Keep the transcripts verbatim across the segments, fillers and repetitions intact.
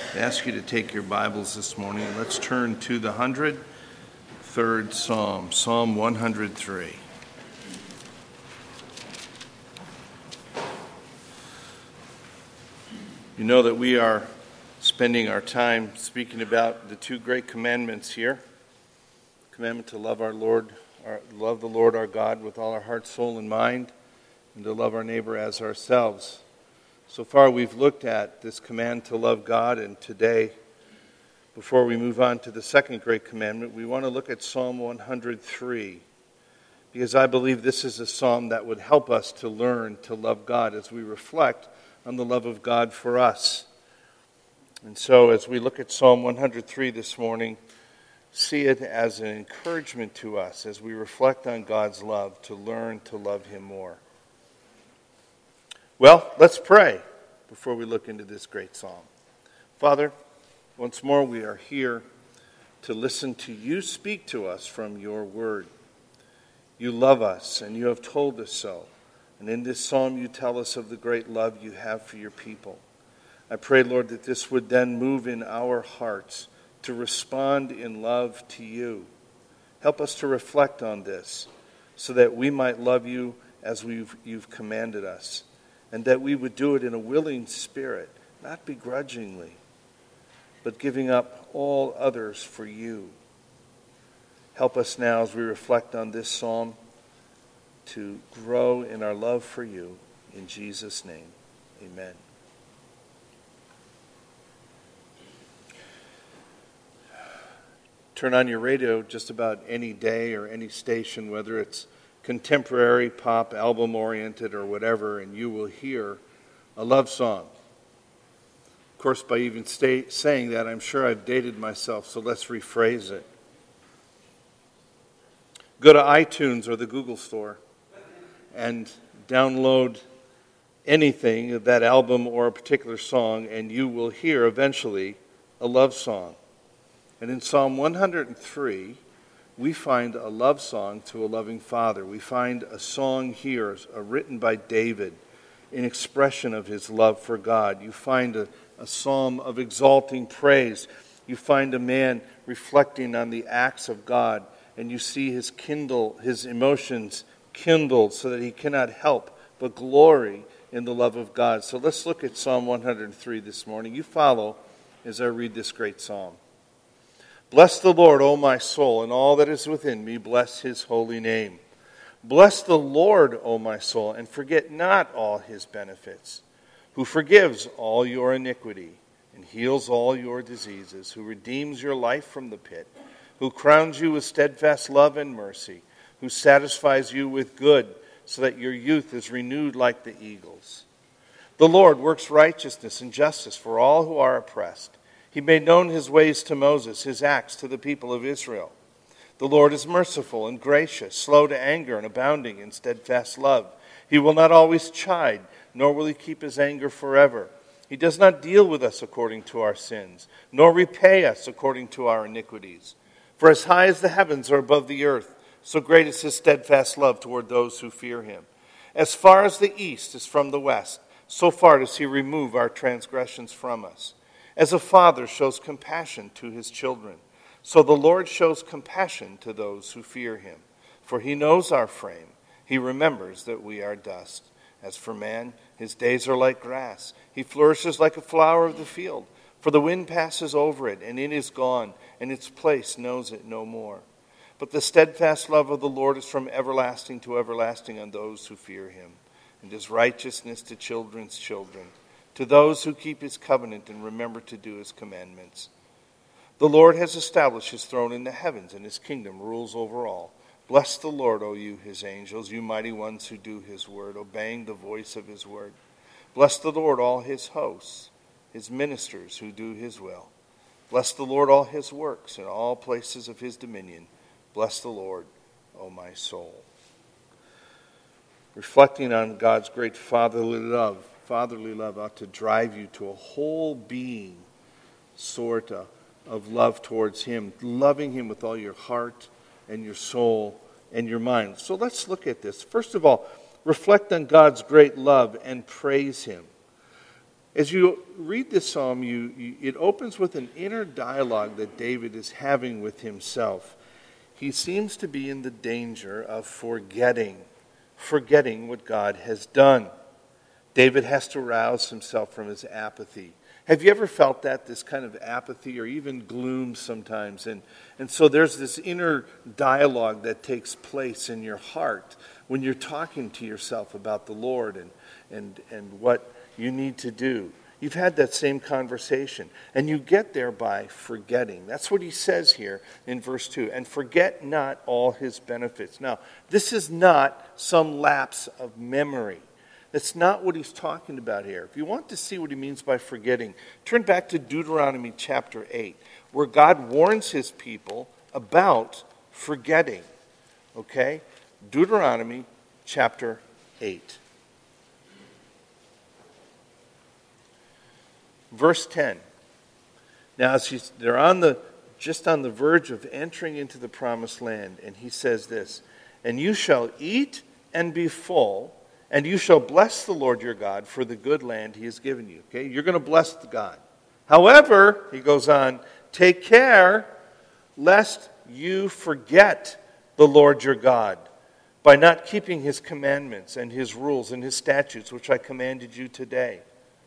I ask you to take your Bibles this morning. Let's turn to the one hundred third Psalm, Psalm one hundred three. You know that we are spending our time speaking about the two great commandments here. Commandment to love our Lord, our, love the Lord our God with all our heart, soul, and mind, and to love our neighbor as ourselves. So far we've looked at this command to love God, and today, before we move on to the second great commandment, we want to look at Psalm one hundred three, because I believe this is a psalm that would help us to learn to love God as we reflect on the love of God for us. And so as we look at Psalm one hundred three this morning, see it as an encouragement to us as we reflect on God's love to learn to love Him more. Well, let's pray before we look into this great psalm. Father, once more we are here to listen to you speak to us from your word. You love us and you have told us so. And in this psalm you tell us of the great love you have for your people. I pray, Lord, that this would then move in our hearts to respond in love to you. Help us to reflect on this so that we might love you as we've, you've commanded us. And that we would do it in a willing spirit, not begrudgingly, but giving up all others for you. Help us now as we reflect on this psalm to grow in our love for you. In Jesus' name, amen. Turn on your radio just about any day or any station, whether it's contemporary, pop, album-oriented, or whatever, and you will hear a love song. Of course, by even stay, saying that, I'm sure I've dated myself, so let's rephrase it. Go to iTunes or the Google Store and download anything of that album or a particular song, and you will hear eventually a love song. And in Psalm one hundred three, we find a love song to a loving Father. We find a song here uh, written by David in expression of his love for God. You find a, a psalm of exalting praise. You find a man reflecting on the acts of God, and you see his kindle, his emotions kindled so that he cannot help but glory in the love of God. So let's look at Psalm one hundred three this morning. You follow as I read this great psalm. Bless the Lord, O my soul, and all that is within me, bless his holy name. Bless the Lord, O my soul, and forget not all his benefits, who forgives all your iniquity and heals all your diseases, who redeems your life from the pit, who crowns you with steadfast love and mercy, who satisfies you with good, so that your youth is renewed like the eagles. The Lord works righteousness and justice for all who are oppressed. He made known his ways to Moses, his acts to the people of Israel. The Lord is merciful and gracious, slow to anger and abounding in steadfast love. He will not always chide, nor will he keep his anger forever. He does not deal with us according to our sins, nor repay us according to our iniquities. For as high as the heavens are above the earth, so great is his steadfast love toward those who fear him. As far as the east is from the west, so far does he remove our transgressions from us. As a father shows compassion to his children, so the Lord shows compassion to those who fear him. For he knows our frame. He remembers that we are dust. As for man, his days are like grass. He flourishes like a flower of the field. For the wind passes over it, and it is gone, and its place knows it no more. But the steadfast love of the Lord is from everlasting to everlasting on those who fear him, and his righteousness to children's children, to those who keep his covenant and remember to do his commandments. The Lord has established his throne in the heavens, and his kingdom rules over all. Bless the Lord, O you, his angels, you mighty ones who do his word, obeying the voice of his word. Bless the Lord, all his hosts, his ministers who do his will. Bless the Lord, all his works, in all places of his dominion. Bless the Lord, O my soul. Reflecting on God's great fatherly love, fatherly love ought to drive you to a whole being sort of, of love towards him, loving him with all your heart and your soul and your mind. So let's look at this. First of all, reflect on God's great love and praise him. As you read this psalm, you, you, it opens with an inner dialogue that David is having with himself. He seems to be in the danger of forgetting, forgetting what God has done. David has to rouse himself from his apathy. Have you ever felt that, this kind of apathy or even gloom sometimes? And, and so there's this inner dialogue that takes place in your heart when you're talking to yourself about the Lord and, and, and what you need to do. You've had that same conversation, and you get there by forgetting. That's what he says here in verse two. And forget not all his benefits. Now, this is not some lapse of memory. That's not what he's talking about here. If you want to see what he means by forgetting, turn back to Deuteronomy chapter eight, where God warns his people about forgetting. Okay? Deuteronomy chapter eight. Verse ten. Now, as they're on the just on the verge of entering into the promised land, and he says this, "And you shall eat and be full, and you shall bless the Lord your God for the good land he has given you." Okay, you're going to bless the God. However, he goes on, take care lest you forget the Lord your God by not keeping his commandments and his rules and his statutes, which I commanded you today.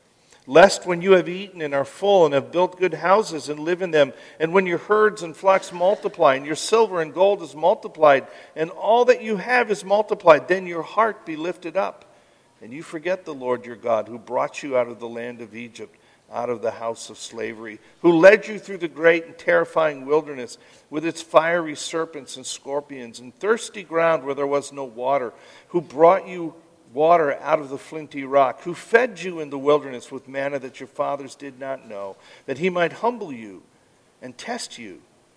Lest when you have eaten and are full and have built good houses and live in them, and when your herds and flocks multiply, and your silver and gold is multiplied, and all that you have is multiplied, then your heart be lifted up, and you forget the Lord your God, who brought you out of the land of Egypt, out of the house of slavery, who led you through the great and terrifying wilderness with its fiery serpents and scorpions, and thirsty ground where there was no water, who brought you water out of the flinty rock, who fed you in the wilderness with manna that your fathers did not know, that he might humble you and test you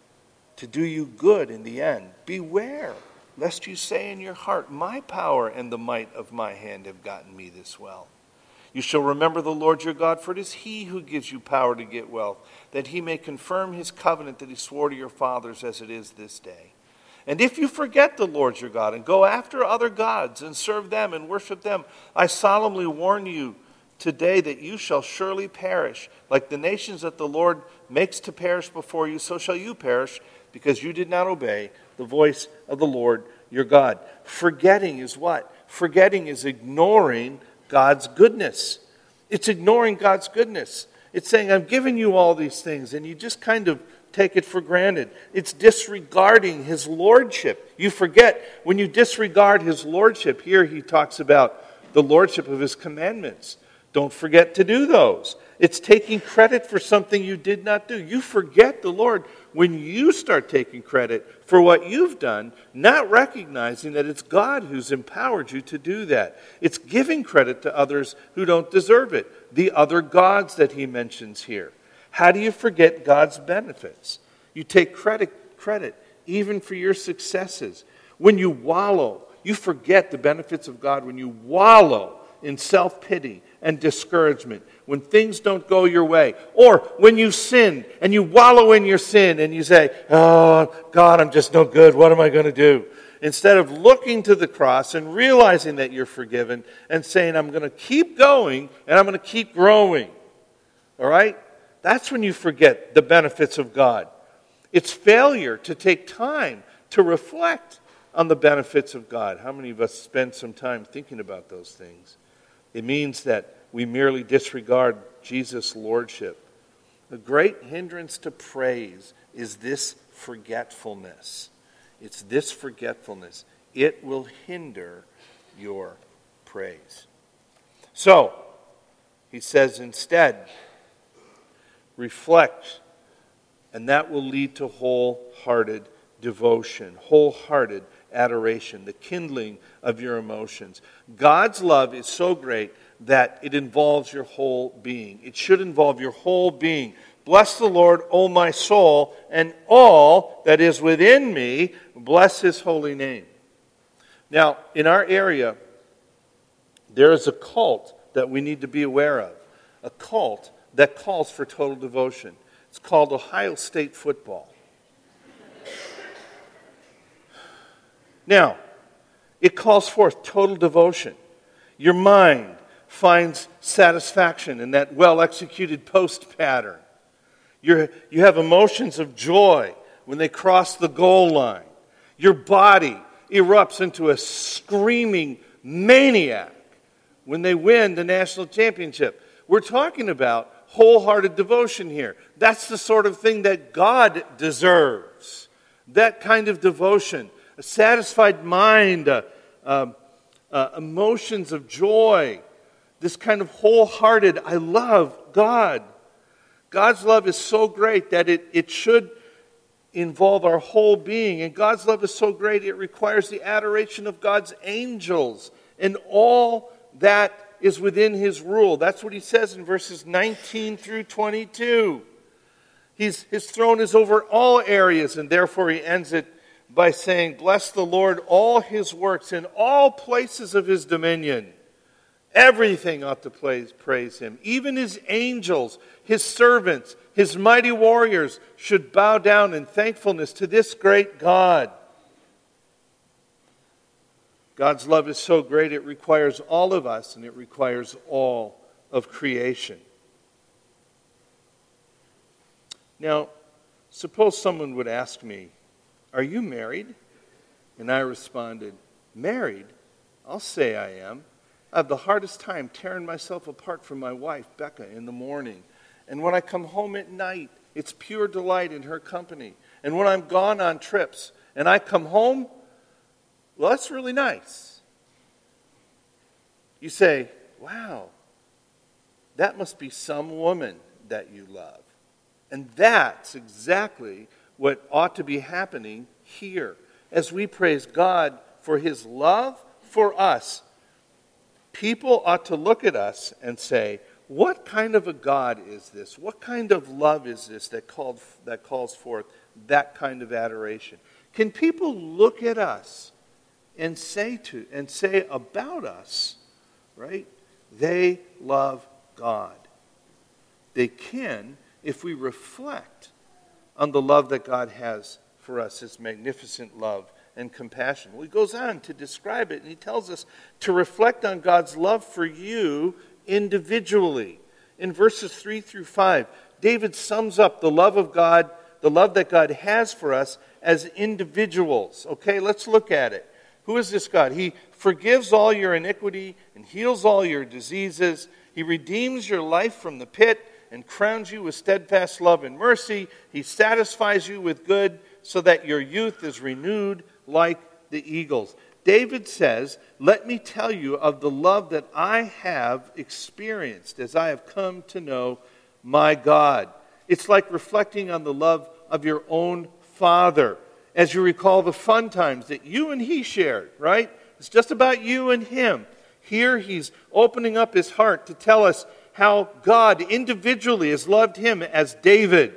to do you good in the end. Beware, lest you say in your heart, my power and the might of my hand have gotten me this well. You shall remember the Lord your God, for it is he who gives you power to get wealth, that he may confirm his covenant that he swore to your fathers as it is this day. And if you forget the Lord your God and go after other gods and serve them and worship them, I solemnly warn you today that you shall surely perish. Like the nations that the Lord makes to perish before you, so shall you perish, because you did not obey the voice of the Lord your God. Forgetting is what? Forgetting is ignoring God's goodness. It's ignoring God's goodness. It's saying, I'm giving you all these things, and you just kind of take it for granted. It's disregarding his lordship. You forget when you disregard his lordship. Here he talks about the lordship of his commandments. Don't forget to do those. It's taking credit for something you did not do. You forget the Lord when you start taking credit for what you've done, not recognizing that it's God who's empowered you to do that. It's giving credit to others who don't deserve it. The other gods that he mentions here. How do you forget God's benefits? You take credit, credit even for your successes. When you wallow, you forget the benefits of God when you wallow in self-pity and discouragement, when things don't go your way, or when you sin and you wallow in your sin and you say, oh, God, I'm just no good. What am I going to do? Instead of looking to the cross and realizing that you're forgiven and saying, I'm going to keep going and I'm going to keep growing. All right? That's when you forget the benefits of God. It's failure to take time to reflect on the benefits of God. How many of us spend some time thinking about those things? It means that we merely disregard Jesus' lordship. A great hindrance to praise is this forgetfulness. It's this forgetfulness. It will hinder your praise. So, he says instead, reflect, and that will lead to wholehearted devotion, wholehearted adoration, the kindling of your emotions. God's love is so great that it involves your whole being. It should involve your whole being. Bless the Lord, O my soul, and all that is within me, bless his holy name. Now, in our area, there is a cult that we need to be aware of. A cult that calls for total devotion. It's called Ohio State football. Now, it calls forth total devotion. Your mind, finds satisfaction in that well-executed post pattern. You're, you have emotions of joy when they cross the goal line. Your body erupts into a screaming maniac when they win the national championship. We're talking about wholehearted devotion here. That's the sort of thing that God deserves. That kind of devotion, a satisfied mind, uh, uh, uh, emotions of joy, this kind of wholehearted, I love God. God's love is so great that it, it should involve our whole being. And God's love is so great it requires the adoration of God's angels and all that is within His rule. That's what He says in verses nineteen through twenty-two. He's, his throne is over all areas, and therefore He ends it by saying, "Bless the Lord, all His works, in all places of His dominion." Everything ought to praise, praise Him. Even His angels, His servants, His mighty warriors should bow down in thankfulness to this great God. God's love is so great it requires all of us and it requires all of creation. Now, suppose someone would ask me, "Are you married?" And I responded, "Married? I'll say I am. I have the hardest time tearing myself apart from my wife, Becca, in the morning. And when I come home at night, it's pure delight in her company. And when I'm gone on trips and I come home, well, that's really nice." You say, "Wow, that must be some woman that you love." And that's exactly what ought to be happening here. As we praise God for His love for us, people ought to look at us and say, what kind of a God is this? What kind of love is this that called that calls forth that kind of adoration? Can people look at us and say to and say about us, right? They love God. They can if we reflect on the love that God has for us, His magnificent love and compassion. Well, he goes on to describe it, and he tells us to reflect on God's love for you individually. In verses three through five, David sums up the love of God, the love that God has for us as individuals. Okay, let's look at it. Who is this God? He forgives all your iniquity and heals all your diseases. He redeems your life from the pit and crowns you with steadfast love and mercy. He satisfies you with good so that your youth is renewed like the eagles. David says, let me tell you of the love that I have experienced as I have come to know my God. It's like reflecting on the love of your own father. As you recall the fun times that you and he shared, right? It's just about you and him. Here he's opening up his heart to tell us how God individually has loved him as David.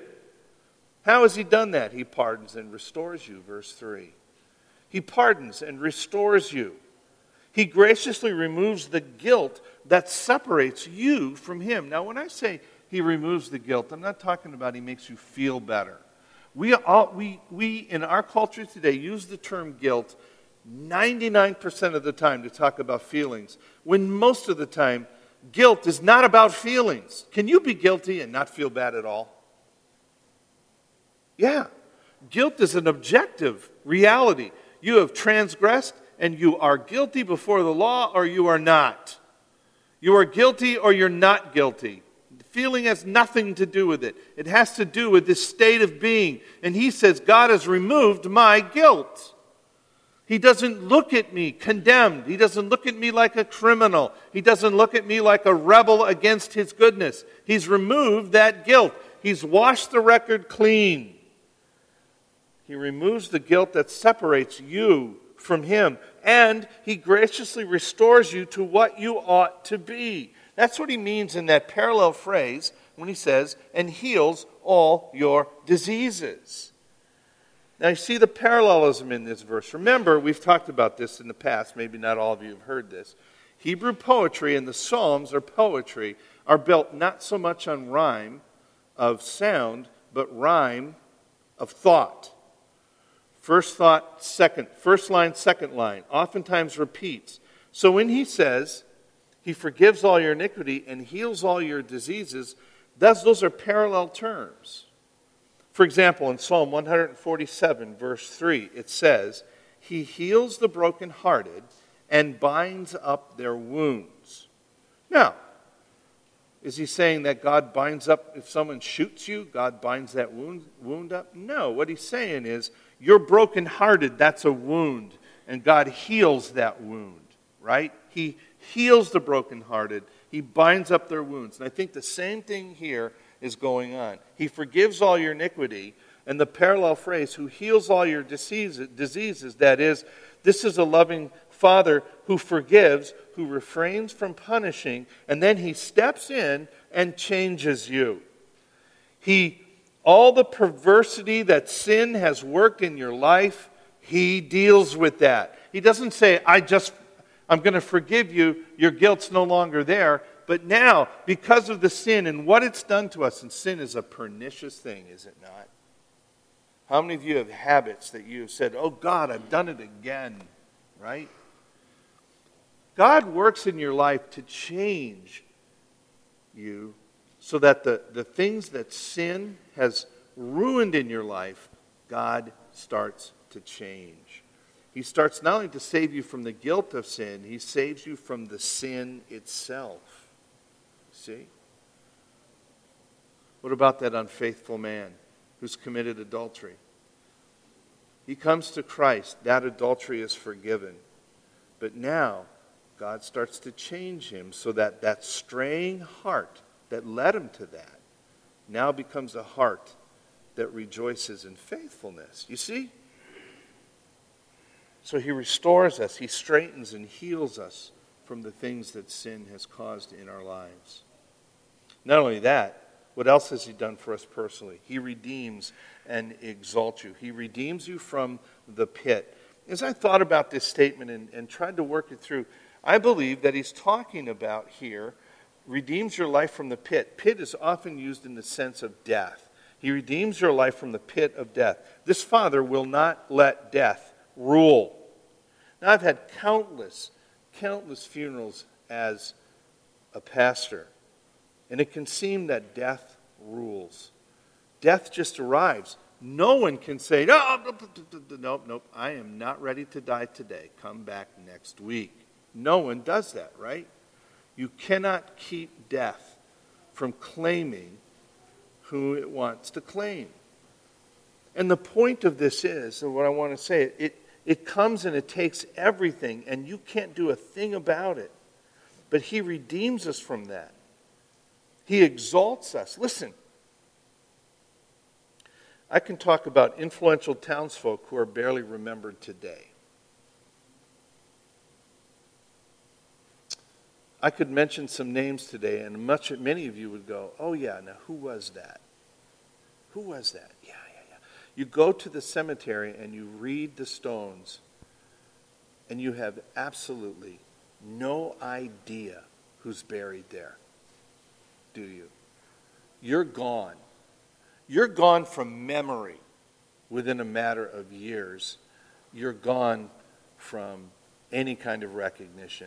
How has he done that? He pardons and restores you, verse three. He pardons and restores you. He graciously removes the guilt that separates you from him. Now, when I say he removes the guilt, I'm not talking about he makes you feel better. We, all, we, we in our culture today, use the term guilt ninety-nine percent of the time to talk about feelings, when most of the time, guilt is not about feelings. Can you be guilty and not feel bad at all? Yeah. Guilt is an objective reality. You have transgressed and you are guilty before the law, or you are not. You are guilty or you're not guilty. Feeling has nothing to do with it. It has to do with this state of being. And he says, God has removed my guilt. He doesn't look at me condemned. He doesn't look at me like a criminal. He doesn't look at me like a rebel against his goodness. He's removed that guilt. He's washed the record clean. He removes the guilt that separates you from him. And he graciously restores you to what you ought to be. That's what he means in that parallel phrase when he says, and heals all your diseases. Now you see the parallelism in this verse. Remember, we've talked about this in the past. Maybe not all of you have heard this. Hebrew poetry and the Psalms or poetry are built not so much on rhyme of sound, but rhyme of thought. First thought, second, first line, second line, oftentimes repeats. So when he says, He forgives all your iniquity and heals all your diseases. Thus, those are parallel terms. For example, in Psalm one forty-seven, verse three, it says, He heals the brokenhearted and binds up their wounds. Now, is he saying that God binds up, if someone shoots you, God binds that wound, wound up? No, what he's saying is, you're brokenhearted, that's a wound, and God heals that wound, right? He heals the brokenhearted. He binds up their wounds. And I think the same thing here is going on. He forgives all your iniquity, and the parallel phrase, who heals all your diseases, diseases, that is, this is a loving Father who forgives, who refrains from punishing, and then he steps in and changes you. He, all the perversity that sin has worked in your life, he deals with that. He doesn't say, I just, I'm going to forgive you, your guilt's no longer there. But now, because of the sin and what it's done to us, and sin is a pernicious thing, is it not? How many of you have habits that you have said, oh God, I've done it again, right? God works in your life to change you so that the, the things that sin has ruined in your life, God starts to change. He starts not only to save you from the guilt of sin, he saves you from the sin itself. See? What about that unfaithful man who's committed adultery? He comes to Christ, that adultery is forgiven. But now, God starts to change him so that that straying heart that led him to that now becomes a heart that rejoices in faithfulness. You see? So he restores us, he straightens and heals us from the things that sin has caused in our lives. Not only that, what else has he done for us personally? He redeems and exalts you. He redeems you from the pit. As I thought about this statement and, and tried to work it through, I believe that he's talking about here, redeems your life from the pit. Pit is often used in the sense of death. He redeems your life from the pit of death. This Father will not let death rule. Now, I've had countless, countless funerals as a pastor, and it can seem that death rules. Death just arrives. No one can say, no, nope, nope, I am not ready to die today. Come back next week. No one does that, right? You cannot keep death from claiming who it wants to claim. And the point of this is, and what I want to say, it, it comes and it takes everything, and you can't do a thing about it. But he redeems us from that. He exalts us. Listen, I can talk about influential townsfolk who are barely remembered today. I could mention some names today, and much, many of you would go, oh yeah, now who was that? Who was that? Yeah, yeah, yeah. You go to the cemetery and you read the stones, and you have absolutely no idea who's buried there, do you? You're gone. You're gone from memory within a matter of years. You're gone from any kind of recognition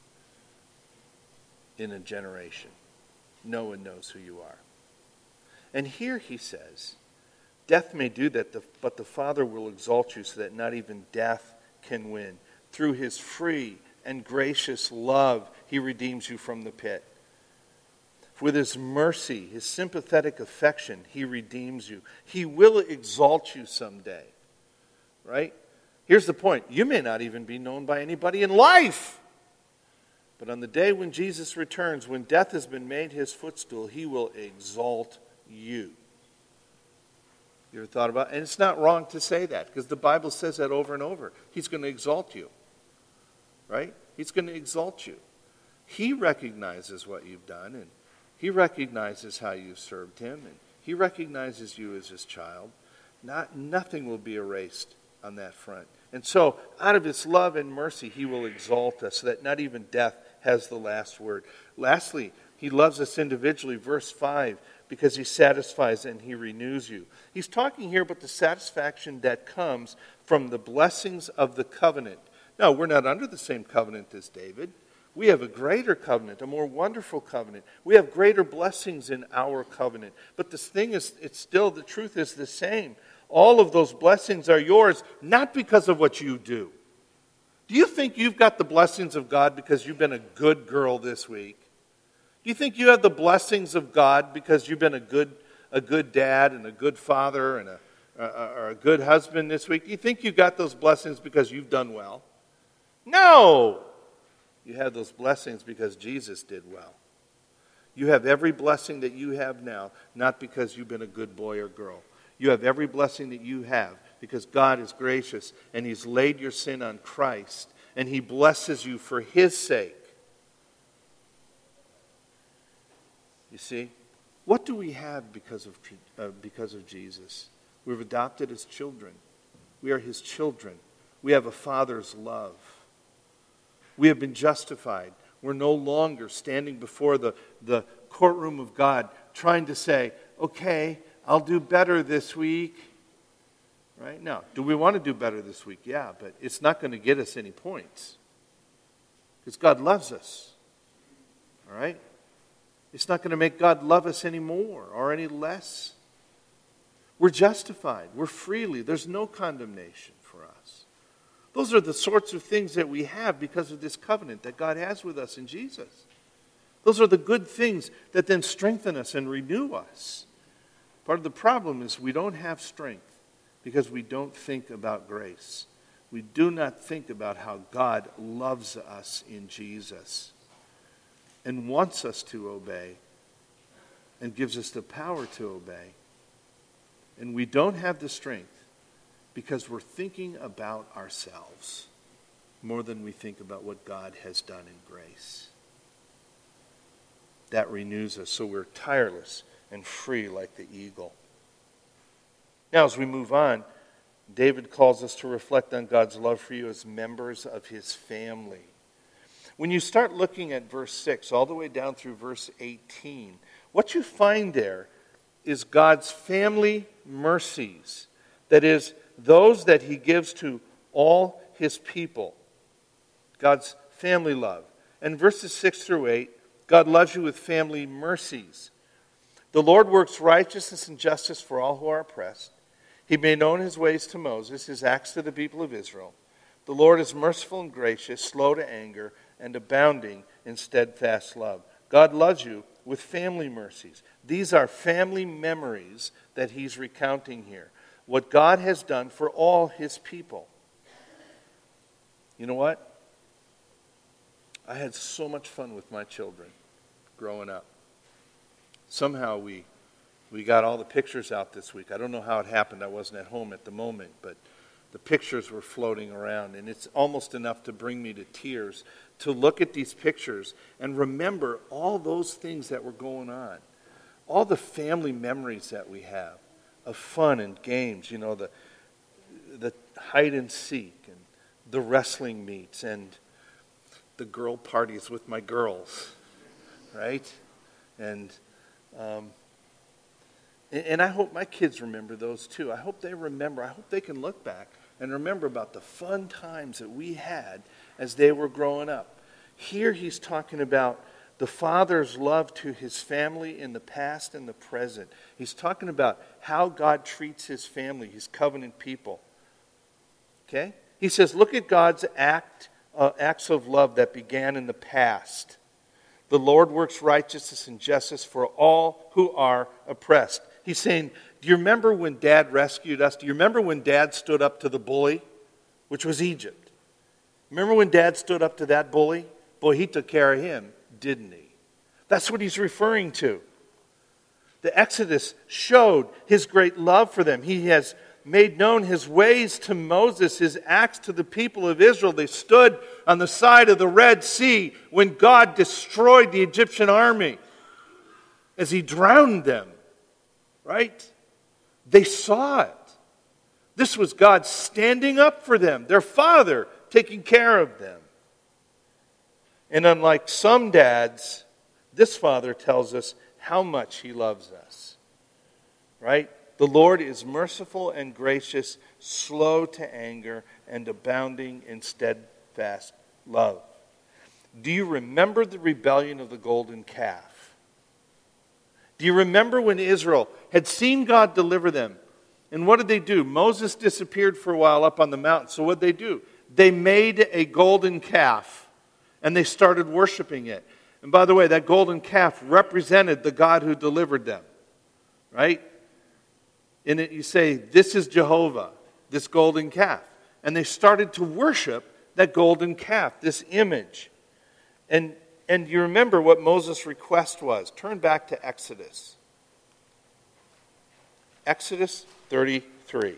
in a generation. No one knows who you are. And here he says, death may do that, but the Father will exalt you so that not even death can win. Through his free and gracious love, he redeems you from the pit. With his mercy, his sympathetic affection, he redeems you. He will exalt you someday. Right? Here's the point. You may not even be known by anybody in life. But on the day when Jesus returns, when death has been made his footstool, he will exalt you. You ever thought about it? And it's not wrong to say that, because the Bible says that over and over. He's going to exalt you. Right? He's going to exalt you. He recognizes what you've done, and he recognizes how you served him, and he recognizes you as his child. Not, nothing will be erased on that front. And so, out of his love and mercy, he will exalt us so that not even death has the last word. Lastly, he loves us individually, verse five, because he satisfies and he renews you. He's talking here about the satisfaction that comes from the blessings of the covenant. Now, we're not under the same covenant as David. We have a greater covenant, a more wonderful covenant. We have greater blessings in our covenant. But this thing is, it's still, the truth is the same. All of those blessings are yours, not because of what you do. Do you think you've got the blessings of God because you've been a good girl this week? Do you think you have the blessings of God because you've been a good, a good dad and a good father and a, or a good husband this week? Do you think you got those blessings because you've done well? No! You have those blessings because Jesus did well. You have every blessing that you have now, not because you've been a good boy or girl. You have every blessing that you have because God is gracious and He's laid your sin on Christ and He blesses you for His sake. You see? What do we have because of, uh, because of Jesus? We're adopted as children. We are His children. We have a Father's love. We have been justified. We're no longer standing before the, the courtroom of God trying to say, okay, I'll do better this week. Right? Now, do we want to do better this week? Yeah, but it's not going to get us any points. Because God loves us. All right? It's not going to make God love us any more or any less. We're justified. We're freely. There's no condemnation for us. Those are the sorts of things that we have because of this covenant that God has with us in Jesus. Those are the good things that then strengthen us and renew us. Part of the problem is we don't have strength because we don't think about grace. We do not think about how God loves us in Jesus and wants us to obey and gives us the power to obey. And we don't have the strength because we're thinking about ourselves more than we think about what God has done in grace. That renews us so we're tireless and free like the eagle. Now, as we move on, David calls us to reflect on God's love for you as members of His family. When you start looking at verse six all the way down through verse eighteen, what you find there is God's family mercies. That is, those that He gives to all His people. God's family love. And verses six through eight, God loves you with family mercies. The Lord works righteousness and justice for all who are oppressed. He made known His ways to Moses, His acts to the people of Israel. The Lord is merciful and gracious, slow to anger, and abounding in steadfast love. God loves you with family mercies. These are family memories that He's recounting here. What God has done for all His people. You know what? I had so much fun with my children growing up. Somehow we we got all the pictures out this week. I don't know how it happened. I wasn't at home at the moment, but the pictures were floating around, and it's almost enough to bring me to tears to look at these pictures and remember all those things that were going on. All the family memories that we have of fun and games, you know, the the hide and seek and the wrestling meets and the girl parties with my girls, right? And um, and I hope my kids remember those too. I hope they remember. I hope they can look back and remember about the fun times that we had as they were growing up. Here he's talking about the Father's love to His family in the past and the present. He's talking about how God treats His family, His covenant people. Okay? He says, look at God's act, uh, acts of love that began in the past. The Lord works righteousness and justice for all who are oppressed. He's saying, do you remember when Dad rescued us? Do you remember when Dad stood up to the bully, which was Egypt? Remember when Dad stood up to that bully? Boy, he took care of him, didn't he? That's what he's referring to. The Exodus showed His great love for them. He has made known His ways to Moses, His acts to the people of Israel. They stood on the side of the Red Sea when God destroyed the Egyptian army as He drowned them. Right? They saw it. This was God standing up for them, their Father taking care of them. And unlike some dads, this Father tells us how much He loves us. Right? The Lord is merciful and gracious, slow to anger, and abounding in steadfast love. do you remember the rebellion of the golden calf? Do you remember when Israel had seen God deliver them? And what did they do? Moses disappeared for a while up on the mountain. So what did they do? They made a golden calf and they started worshiping it. And by the way, that golden calf represented the God who delivered them. Right? In it you say, this is Jehovah, this golden calf. And they started to worship that golden calf, this image. And, and you remember what Moses' request was. Turn back to Exodus. Exodus thirty-three.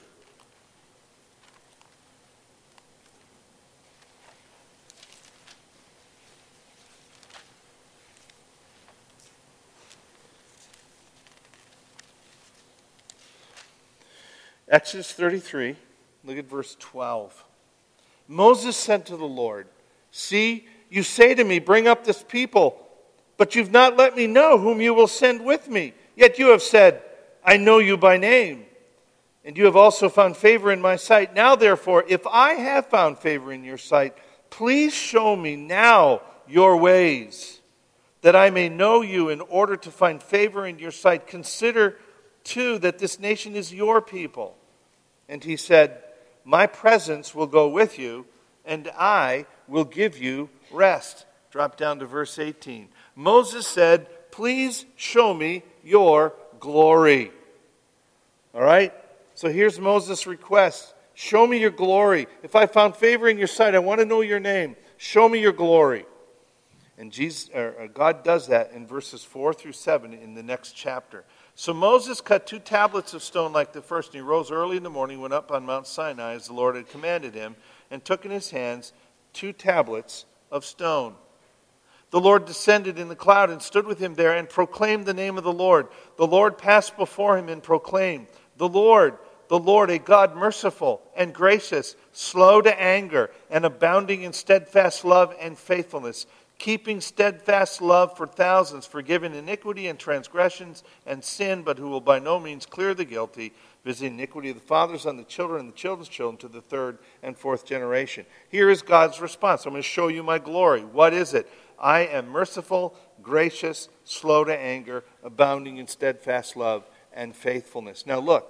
Exodus thirty-three, look at verse twelve. Moses said to the Lord, see, you say to me, bring up this people, but you've not let me know whom you will send with me. Yet you have said, I know you by name, and you have also found favor in my sight. Now therefore, if I have found favor in your sight, please show me now your ways, that I may know you in order to find favor in your sight. Consider too that this nation is your people. And he said, my presence will go with you, and I will give you rest. Drop down to verse eighteen. Moses said, please show me your glory. All right? So here's Moses' request. Show me your glory. If I found favor in your sight, I want to know your name. Show me your glory. And Jesus, or God does that in verses four through seven in the next chapter. So Moses cut two tablets of stone like the first, and he rose early in the morning, went up on Mount Sinai as the Lord had commanded him, and took in his hands two tablets of stone. The Lord descended in the cloud and stood with him there and proclaimed the name of the Lord. The Lord passed before him and proclaimed, the Lord, the Lord, a God merciful and gracious, slow to anger, and abounding in steadfast love and faithfulness, keeping steadfast love for thousands, forgiving iniquity and transgressions and sin, but who will by no means clear the guilty, visiting iniquity of the fathers on the children and the children's children to the third and fourth generation. Here is God's response. I'm going to show you my glory. What is it? I am merciful, gracious, slow to anger, abounding in steadfast love and faithfulness. Now look,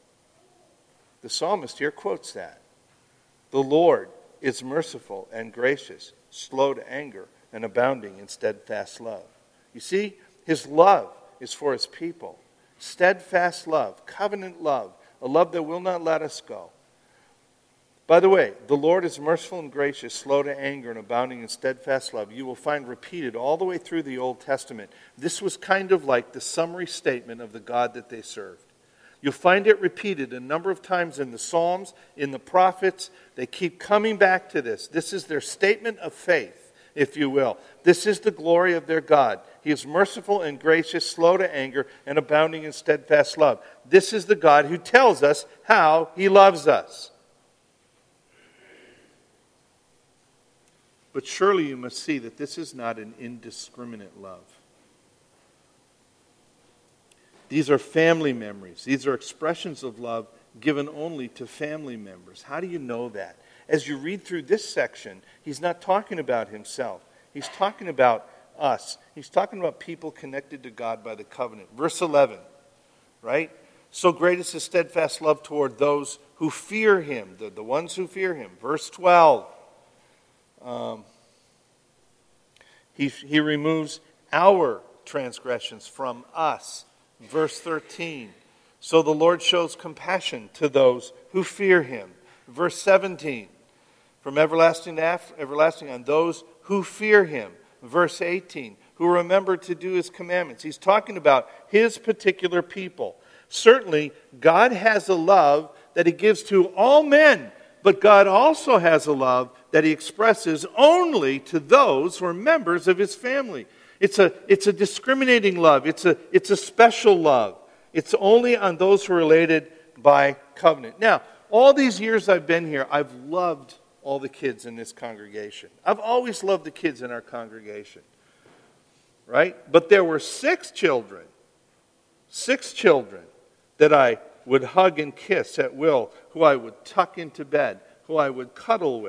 the psalmist here quotes that. The Lord is merciful and gracious, slow to anger, and abounding in steadfast love. You see, his love is for his people. Steadfast love, covenant love, a love that will not let us go. By the way, the Lord is merciful and gracious, slow to anger, and abounding in steadfast love. You will find repeated all the way through the Old Testament. This was kind of like the summary statement of the God that they served. You'll find it repeated a number of times in the Psalms, in the prophets. They keep coming back to this. This is their statement of faith, if you will. This is the glory of their God. He is merciful and gracious, slow to anger, and abounding in steadfast love. This is the God who tells us how he loves us. But surely you must see that this is not an indiscriminate love. These are family memories. These are expressions of love given only to family members. How do you know that? As you read through this section, he's not talking about himself. He's talking about us. He's talking about people connected to God by the covenant. Verse eleven, right? So great is his steadfast love toward those who fear him, the, the ones who fear him. Verse twelve, um, he, he removes our transgressions from us. Verse thirteen, so the Lord shows compassion to those who fear him. Verse seventeen, from everlasting to everlasting on those who fear him. Verse eighteen, who remember to do his commandments. He's talking about his particular people. Certainly, God has a love that he gives to all men, but God also has a love that he expresses only to those who are members of his family. It's a, it's a discriminating love. It's a, it's a special love. It's only on those who are related by covenant. Now, all these years I've been here, I've loved all the kids in this congregation. I've always loved the kids in our congregation. Right? But there were six children, six children that I would hug and kiss at will, who I would tuck into bed, who I would cuddle with,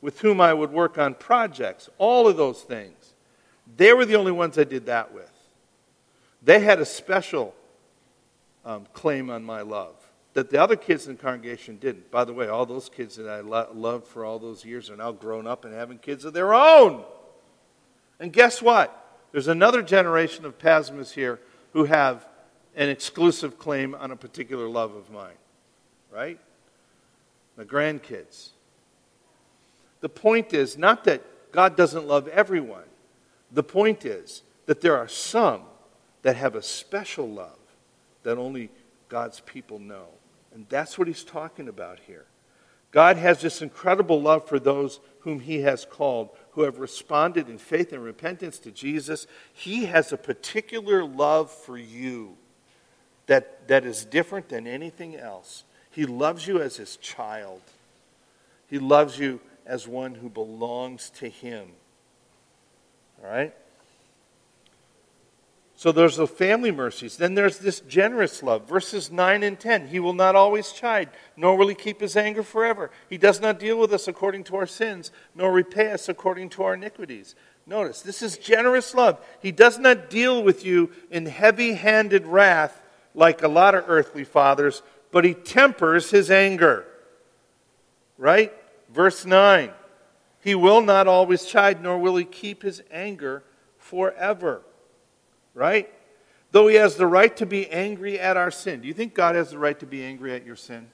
with whom I would work on projects, all of those things. They were the only ones I did that with. They had a special um, claim on my love that the other kids in the congregation didn't. By the way, all those kids that I lo- loved for all those years are now grown up and having kids of their own. And guess what? There's another generation of Pasmas here who have an exclusive claim on a particular love of mine. Right? My grandkids. The point is not that God doesn't love everyone. The point is that there are some that have a special love that only God's people know. And that's what he's talking about here. God has this incredible love for those whom he has called, who have responded in faith and repentance to Jesus. He has a particular love for you that, that is different than anything else. He loves you as his child. He loves you as one who belongs to him. All right? So there's the family mercies. Then there's this generous love. Verses nine and ten. He will not always chide, nor will he keep his anger forever. He does not deal with us according to our sins, nor repay us according to our iniquities. Notice, this is generous love. He does not deal with you in heavy-handed wrath like a lot of earthly fathers, but he tempers his anger. Right? Verse nine. He will not always chide, nor will he keep his anger forever. Right? Though he has the right to be angry at our sin. Do you think God has the right to be angry at your sin?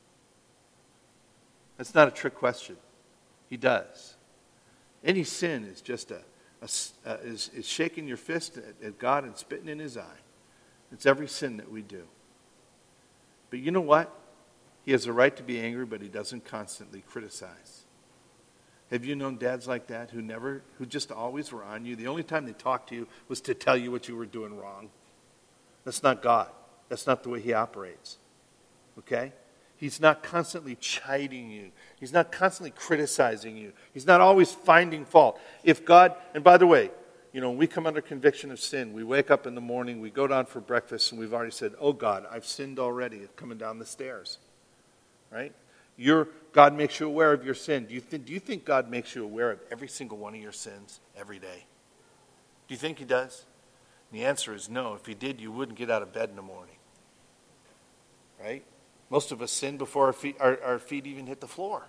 That's not a trick question. He does. Any sin is just a, a uh, is, is shaking your fist at, at God and spitting in his eye. It's every sin that we do. But you know what? He has a right to be angry, but he doesn't constantly criticize. Have you known dads like that who never, who just always were on you? The only time they talked to you was to tell you what you were doing wrong. That's not God. That's not the way he operates. Okay? He's not constantly chiding you. He's not constantly criticizing you. He's not always finding fault. If God, and by the way, you know, when we come under conviction of sin, we wake up in the morning, we go down for breakfast, and we've already said, oh God, I've sinned already coming down the stairs. Right? Your, God makes you aware of your sin. Do you, think, do you think God makes you aware of every single one of your sins every day? Do you think he does? And the answer is no. If he did, you wouldn't get out of bed in the morning. Right? Most of us sin before our feet, our, our feet even hit the floor.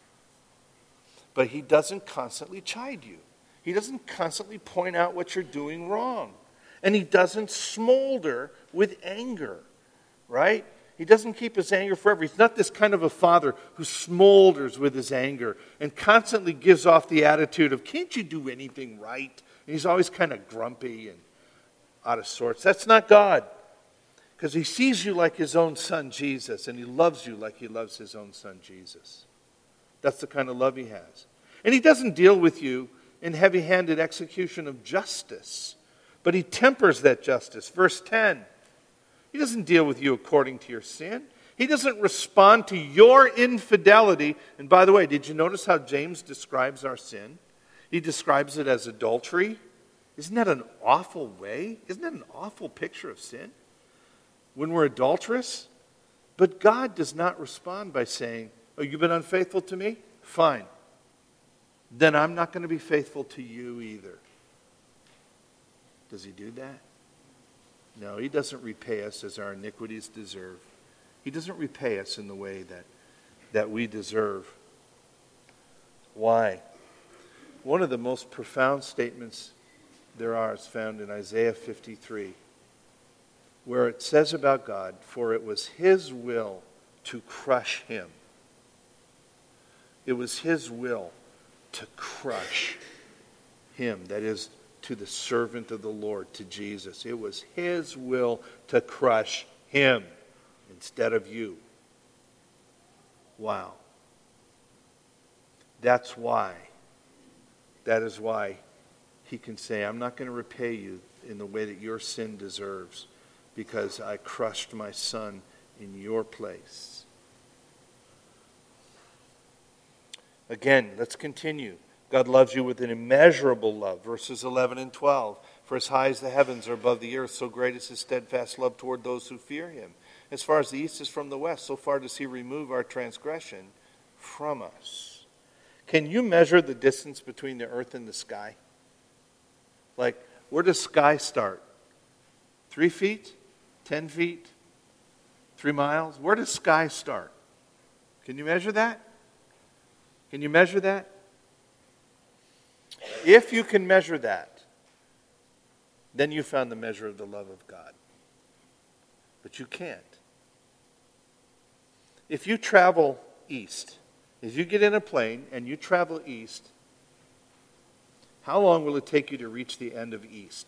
But he doesn't constantly chide you. He doesn't constantly point out what you're doing wrong. And he doesn't smolder with anger. Right? He doesn't keep his anger forever. He's not this kind of a father who smolders with his anger and constantly gives off the attitude of, can't you do anything right? And he's always kind of grumpy and out of sorts. That's not God. Because he sees you like his own son, Jesus, and he loves you like he loves his own son, Jesus. That's the kind of love he has. And he doesn't deal with you in heavy-handed execution of justice, but he tempers that justice. Verse ten. He doesn't deal with you according to your sin. He doesn't respond to your infidelity. And by the way, did you notice how James describes our sin? He describes it as adultery. Isn't that an awful way? Isn't that an awful picture of sin? When we're adulterous? But God does not respond by saying, oh, you've been unfaithful to me? Fine. Then I'm not going to be faithful to you either. Does he do that? No, he doesn't repay us as our iniquities deserve. He doesn't repay us in the way that, that we deserve. Why? One of the most profound statements there are is found in Isaiah fifty-three, where it says about God, for it was his will to crush him. It was his will to crush him, that is, to the servant of the Lord, to Jesus. It was his will to crush him instead of you. Wow. That's why. That is why he can say, I'm not going to repay you in the way that your sin deserves, because I crushed my son in your place. Again, let's continue. God loves you with an immeasurable love. Verses eleven and twelve. For as high as the heavens are above the earth, so great is his steadfast love toward those who fear him. As far as the east is from the west, so far does he remove our transgression from us. Can you measure the distance between the earth and the sky? Like, where does sky start? Three feet? Ten feet? Three miles? Where does sky start? Can you measure that? Can you measure that? If you can measure that, then you found the measure of the love of God. But you can't. If you travel east, if you get in a plane and you travel east, how long will it take you to reach the end of east?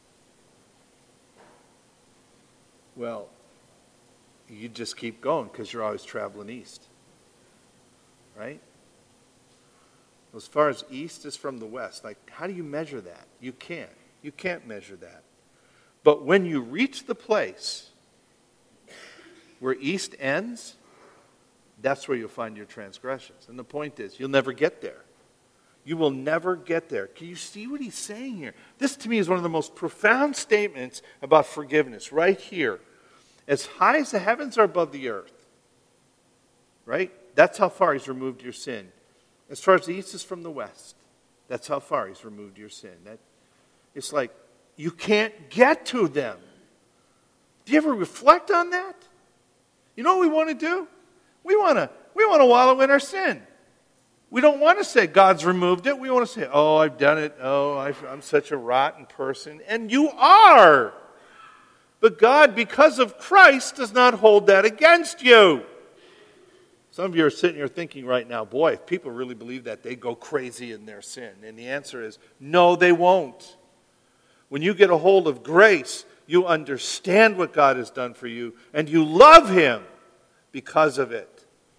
Well, you just keep going because you're always traveling east. Right? As far as east is from the west, like, how do you measure that? You can't. You can't measure that. But when you reach the place where east ends, that's where you'll find your transgressions. And the point is, you'll never get there. You will never get there. Can you see what he's saying here? This, to me, is one of the most profound statements about forgiveness, right here. As high as the heavens are above the earth, right? That's how far he's removed your sin. As far as the east is from the west, that's how far he's removed your sin. That, it's like, you can't get to them. Do you ever reflect on that? You know what we want to do? We want to we want to wallow in our sin. We don't want to say God's removed it. We want to say, oh, I've done it. Oh, I've, I'm such a rotten person. And you are. But God, because of Christ, does not hold that against you. Some of you are sitting here thinking right now, boy, if people really believe that, they go crazy in their sin. And the answer is, no, they won't. When you get a hold of grace, you understand what God has done for you, and you love Him because of it.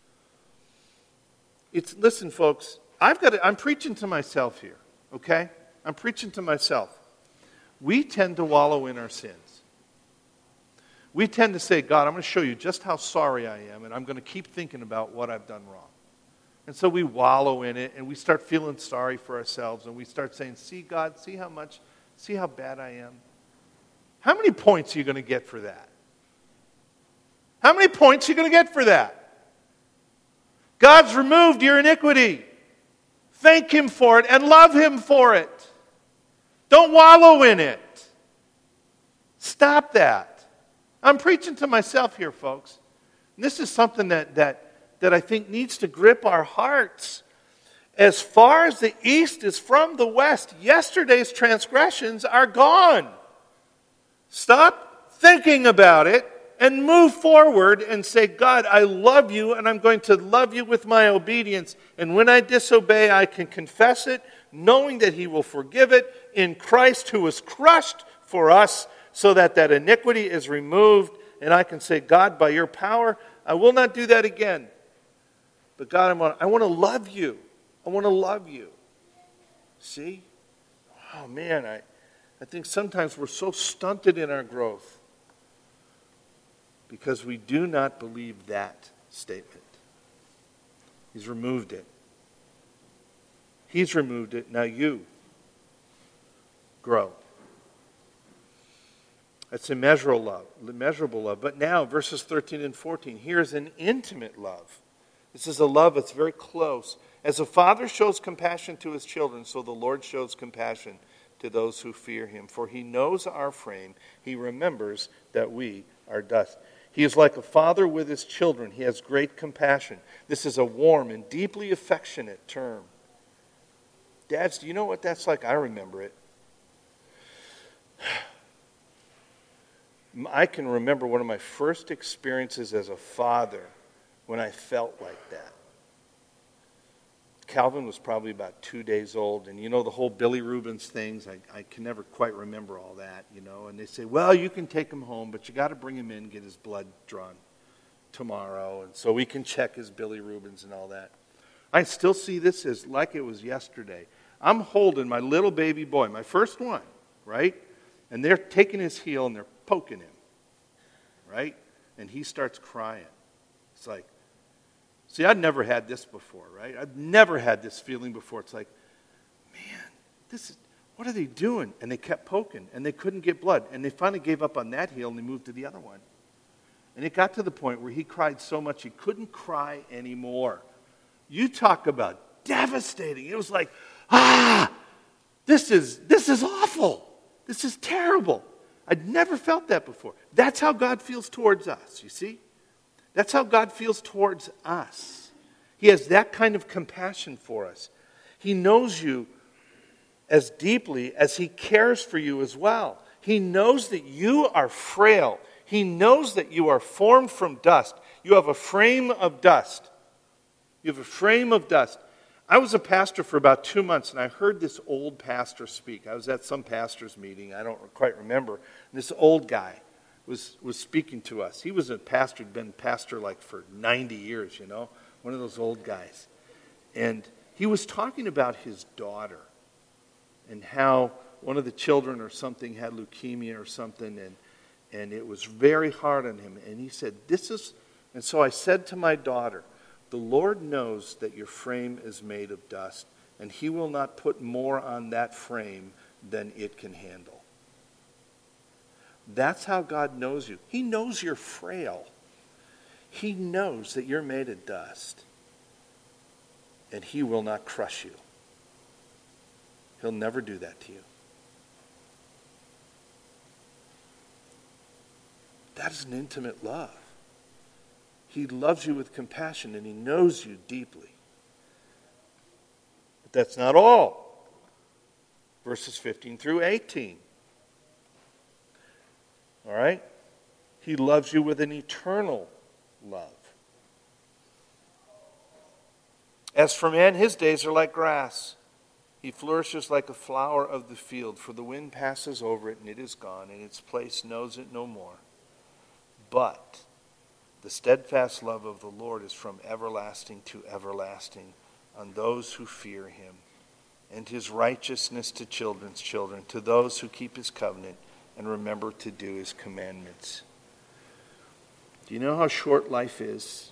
It's, listen, folks, I've got to, I'm preaching to myself here, okay? I'm preaching to myself. We tend to wallow in our sins. We tend to say, God, I'm going to show you just how sorry I am, and I'm going to keep thinking about what I've done wrong. And so we wallow in it, and we start feeling sorry for ourselves, and we start saying, see, God, see how much, see how bad I am? How many points are you going to get for that? How many points are you going to get for that? God's removed your iniquity. Thank Him for it and love Him for it. Don't wallow in it. Stop that. I'm preaching to myself here, folks. And this is something that, that, that I think needs to grip our hearts. As far as the east is from the west, yesterday's transgressions are gone. Stop thinking about it and move forward and say, God, I love you, and I'm going to love you with my obedience. And when I disobey, I can confess it, knowing that He will forgive it in Christ, who was crushed for us, so that that iniquity is removed. And I can say, God, by your power, I will not do that again. But God, I want, I want to love you. I want to love you. See? Oh, man, I, I think sometimes we're so stunted in our growth because we do not believe that statement. He's removed it. He's removed it. Now you grow. That's immeasurable love, immeasurable love. But now, verses thirteen and fourteen, here's an intimate love. This is a love that's very close. As a father shows compassion to his children, so the Lord shows compassion to those who fear Him. For He knows our frame. He remembers that we are dust. He is like a father with his children. He has great compassion. This is a warm and deeply affectionate term. Dads, do you know what that's like? I remember it. I can remember one of my first experiences as a father when I felt like that. Calvin was probably about two days old, and you know the whole Billy Rubens things, I, I can never quite remember all that, you know, and they say, well, you can take him home, but you got to bring him in, get his blood drawn tomorrow, and so we can check his Billy Rubens and all that. I still see this as like it was yesterday. I'm holding my little baby boy, my first one, right? And they're taking his heel and they're poking him, right? And he starts crying. It's like, see, I'd never had this before, right? I've never had this feeling before. It's like, man, this is, what are they doing? And they kept poking, and they couldn't get blood. And they finally gave up on that heel, and they moved to the other one. And it got to the point where he cried so much he couldn't cry anymore. You talk about devastating. It was like, ah, this is this is awful. This is terrible. I'd never felt that before. That's how God feels towards us, you see? That's how God feels towards us. He has that kind of compassion for us. He knows you as deeply as He cares for you as well. He knows that you are frail. He knows that you are formed from dust. You have a frame of dust. You have a frame of dust. I was a pastor for about two months, and I heard this old pastor speak. I was at some pastor's meeting. I don't quite remember. And this old guy was, was speaking to us. He was a pastor, had been pastor like for ninety years, you know, one of those old guys. And he was talking about his daughter and how one of the children or something had leukemia or something, and, and it was very hard on him. And he said, this is, and so I said to my daughter, the Lord knows that your frame is made of dust, and He will not put more on that frame than it can handle. That's how God knows you. He knows you're frail. He knows that you're made of dust, and He will not crush you. He'll never do that to you. That is an intimate love. He loves you with compassion, and He knows you deeply. But that's not all. Verses fifteen through eighteen. All right? He loves you with an eternal love. As for man, his days are like grass. He flourishes like a flower of the field, for the wind passes over it, and it is gone, and its place knows it no more. But the steadfast love of the Lord is from everlasting to everlasting on those who fear Him, and His righteousness to children's children, to those who keep His covenant and remember to do His commandments. Do you know how short life is?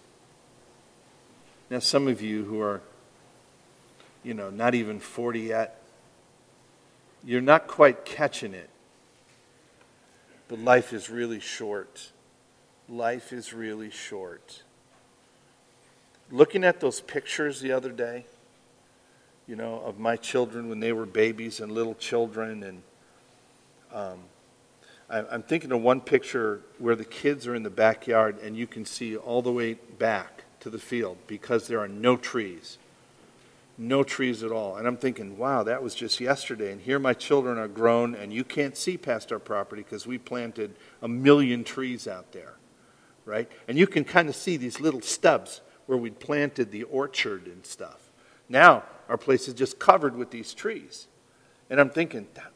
Now, some of you who are, you know, not even forty yet, you're not quite catching it. But life is really short. Life is really short. Looking at those pictures the other day, you know, of my children when they were babies and little children, and um, I, I'm thinking of one picture where the kids are in the backyard and you can see all the way back to the field because there are no trees. No trees at all. And I'm thinking, wow, that was just yesterday. And here my children are grown and you can't see past our property because we planted a million trees out there. Right? And you can kind of see these little stubs where we'd planted the orchard and stuff. Now, our place is just covered with these trees. And I'm thinking, that,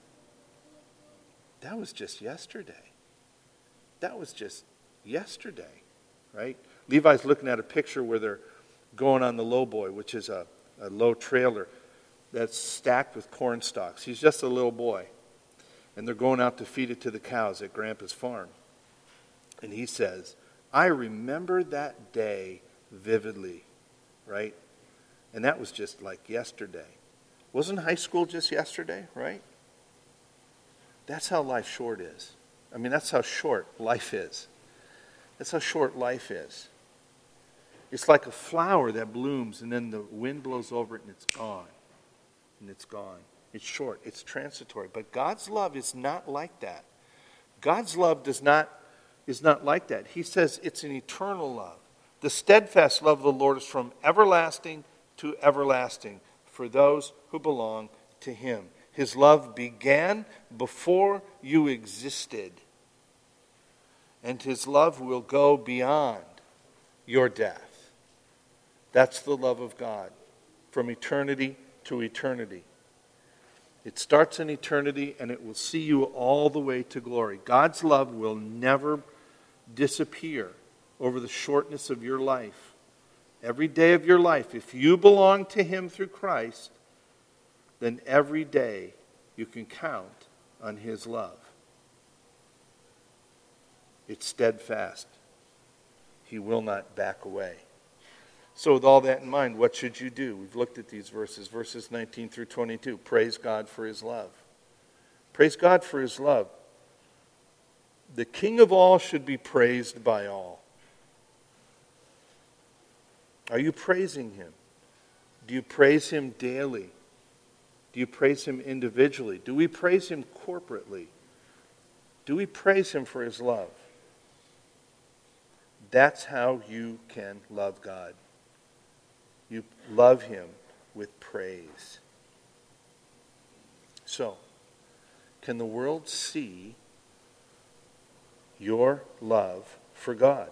that was just yesterday. That was just yesterday, right? Levi's looking at a picture where they're going on the lowboy, which is a, a low trailer that's stacked with corn stalks. He's just a little boy. And they're going out to feed it to the cows at Grandpa's farm. And he says, I remember that day vividly, right? And that was just like yesterday. Wasn't high school just yesterday, right? That's how life short is. I mean, that's how short life is. That's how short life is. It's like a flower that blooms and then the wind blows over it and it's gone. And it's gone. It's short. It's transitory. But God's love is not like that. God's love does not is not like that. He says it's an eternal love. The steadfast love of the Lord is from everlasting to everlasting for those who belong to Him. His love began before you existed. And His love will go beyond your death. That's the love of God, from eternity to eternity. It starts in eternity and it will see you all the way to glory. God's love will never disappear over the shortness of your life. Every day of your life, if you belong to Him through Christ, then every day you can count on His love. It's steadfast. He will not back away. So with all that in mind, what should you do? We've looked at these verses, verses nineteen through twenty-two. Praise God for His love. Praise God for His love. The King of all should be praised by all. Are you praising Him? Do you praise him daily? Do you praise him individually? Do we praise him corporately? Do we praise him for his love? That's how you can love God. You love him with praise. So, can the world see your love for God?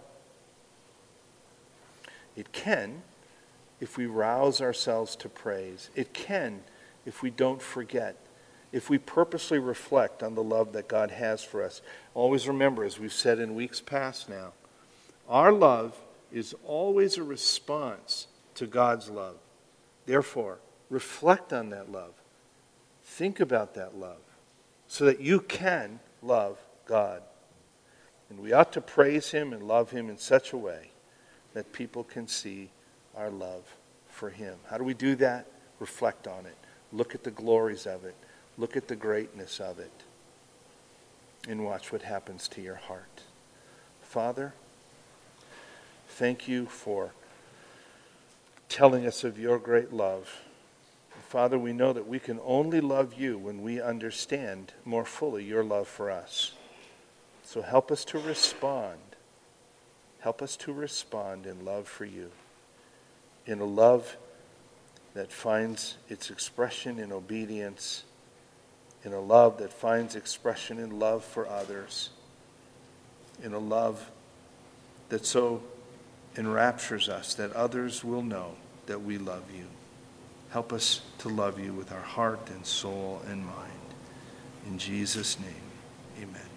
It can if we rouse ourselves to praise. It can if we don't forget. If we purposely reflect on the love that God has for us. Always remember, as we've said in weeks past now, our love is always a response to God's love. Therefore, reflect on that love. Think about that love so that you can love God. And we ought to praise him and love him in such a way that people can see our love for him. How do we do that? Reflect on it. Look at the glories of it. Look at the greatness of it. And watch what happens to your heart. Father, thank you for telling us of your great love. Father, we know that we can only love you when we understand more fully your love for us. So help us to respond. Help us to respond in love for you. In a love that finds its expression in obedience. In a love that finds expression in love for others. In a love that so enraptures us that others will know that we love you. Help us to love you with our heart and soul and mind. In Jesus' name, amen.